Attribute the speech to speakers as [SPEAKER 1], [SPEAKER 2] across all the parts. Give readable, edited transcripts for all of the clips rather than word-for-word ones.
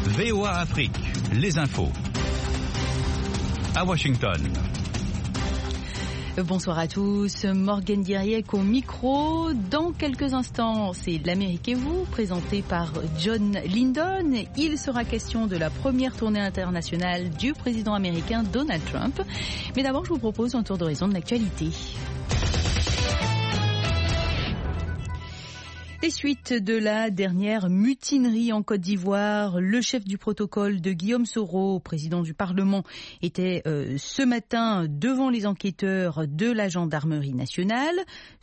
[SPEAKER 1] VOA Afrique, les infos. À Washington.
[SPEAKER 2] Bonsoir à tous, Morgane Diriec au micro. Dans quelques instants, c'est l'Amérique et vous, présenté par John Lindon. Il sera question de la première tournée internationale du président américain Donald Trump. Mais d'abord, je vous propose un tour d'horizon de l'actualité. Les suites de la dernière mutinerie en Côte d'Ivoire, le chef du protocole de Guillaume Soro, président du Parlement, était ce matin devant les enquêteurs de la gendarmerie nationale.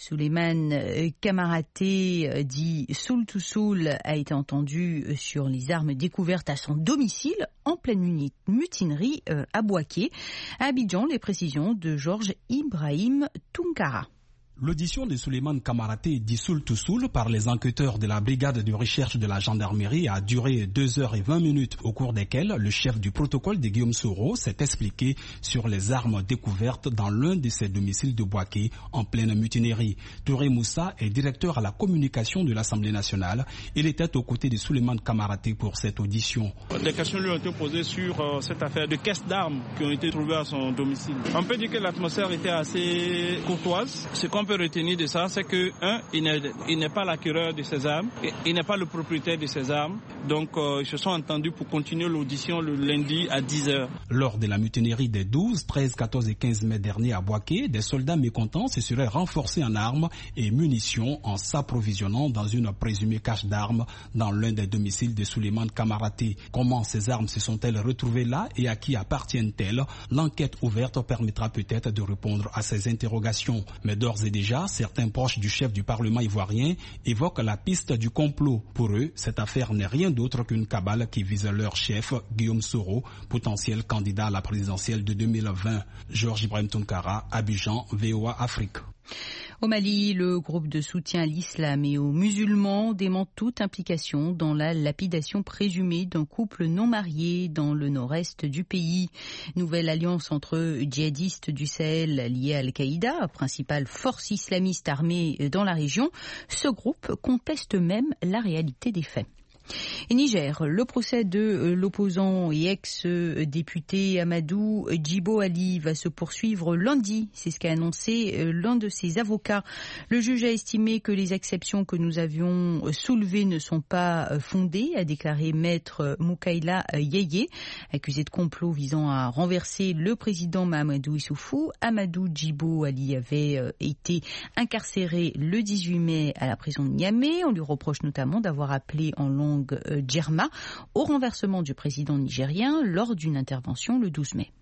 [SPEAKER 2] Souleymane Kamaraté, dit Soul to Soul, a été entendu sur les armes découvertes à son domicile en pleine mutinerie à Bouaké. À Abidjan, les précisions de Georges Ibrahim Tunkara.
[SPEAKER 3] L'audition de Souleymane Kamaraté dit Soul to Soul par les enquêteurs de la brigade de recherche de la gendarmerie a duré 2h20 au cours desquelles le chef du protocole de Guillaume Soro s'est expliqué sur les armes découvertes dans l'un de ses domiciles de Bouaké en pleine mutinerie. Touré Moussa est directeur à la communication de l'Assemblée nationale. Il était aux côtés de Souleymane Kamaraté pour cette audition.
[SPEAKER 4] Des questions lui ont été posées sur cette affaire de caisses d'armes qui ont été trouvées à son domicile. On peut dire que l'atmosphère était assez courtoise. Ce qu'on peut retenir de ça, c'est que, il n'est pas l'acquéreur de ces armes, il n'est pas le propriétaire de ces armes, donc ils se sont entendus pour continuer l'audition le lundi à 10h.
[SPEAKER 3] Lors de la mutinerie des 12, 13, 14 et 15 mai dernier à Bouaké, des soldats mécontents se seraient renforcés en armes et munitions en s'approvisionnant dans une présumée cache d'armes dans l'un des domiciles de Souleymane Kamaraté. Comment ces armes se sont-elles retrouvées là et à qui appartiennent-elles? L'enquête ouverte permettra peut-être de répondre à ces interrogations. Mais d'ores et déjà, certains proches du chef du Parlement ivoirien évoquent la piste du complot. Pour eux, cette affaire n'est rien d'autre qu'une cabale qui vise leur chef, Guillaume Soro, potentiel candidat à la présidentielle de 2020. Georges Ibrahim Tunkara, Abidjan, VOA Afrique.
[SPEAKER 2] Au Mali, le groupe de soutien à l'islam et aux musulmans dément toute implication dans la lapidation présumée d'un couple non marié dans le nord-est du pays. Nouvelle alliance entre djihadistes du Sahel liés à Al-Qaïda, principale force islamiste armée dans la région. Ce groupe conteste même la réalité des faits. Et Niger, le procès de l'opposant et ex-député Amadou Djibo Ali va se poursuivre lundi. C'est ce qu'a annoncé l'un de ses avocats. Le juge a estimé que les exceptions que nous avions soulevées ne sont pas fondées, a déclaré maître Moukaïla Yeye, accusé de complot visant à renverser le président Mahamadou Issoufou. Amadou Djibo Ali avait été incarcéré le 18 mai à la prison de Niamey. On lui reproche notamment d'avoir appelé en langue Djerma au renversement du président nigérien lors d'une intervention le 12 mai.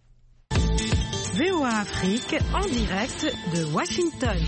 [SPEAKER 5] VOA Afrique en direct de Washington.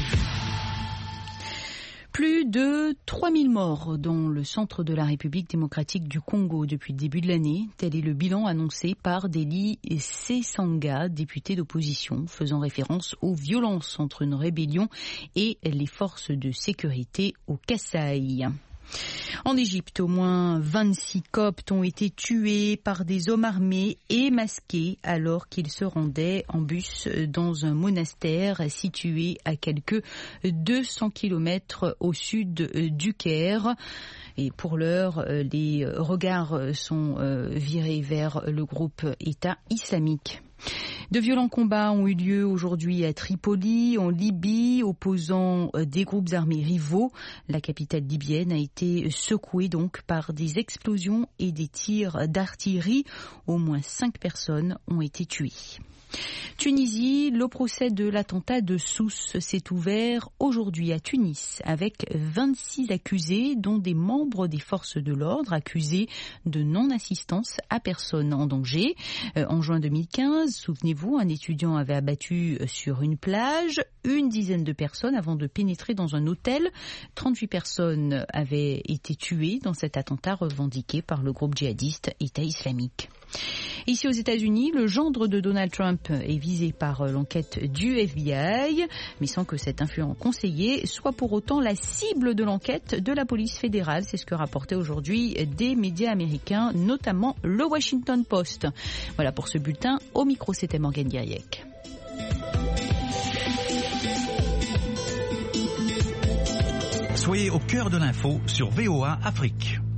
[SPEAKER 2] Plus de 3000 morts dans le centre de la République démocratique du Congo depuis le début de l'année. Tel est le bilan annoncé par Deli Sesanga, député d'opposition, faisant référence aux violences entre une rébellion et les forces de sécurité au Kasaï. En Égypte, au moins 26 Coptes ont été tués par des hommes armés et masqués alors qu'ils se rendaient en bus dans un monastère situé à quelques 200 km au sud du Caire. Et pour l'heure, les regards sont virés vers le groupe État islamique. De violents combats ont eu lieu aujourd'hui à Tripoli, en Libye, opposant des groupes armés rivaux. La capitale libyenne a été secouée donc par des explosions et des tirs d'artillerie. Au moins 5 personnes ont été tuées. Tunisie, le procès de l'attentat de Sousse s'est ouvert aujourd'hui à Tunis avec 26 accusés, dont des membres des forces de l'ordre accusés de non-assistance à personne en danger. En juin 2015, souvenez-vous, un étudiant avait abattu sur une plage une dizaine de personnes avant de pénétrer dans un hôtel. 38 personnes avaient été tuées dans cet attentat revendiqué par le groupe djihadiste État islamique. Ici aux États-Unis, le gendre de Donald Trump est visé par l'enquête du FBI, mais sans que cet influent conseiller soit pour autant la cible de l'enquête de la police fédérale. C'est ce que rapportaient aujourd'hui des médias américains, notamment le Washington Post. Voilà pour ce bulletin. Au micro, c'était Morgane Diriec.
[SPEAKER 1] Soyez au cœur de l'info sur VOA Afrique.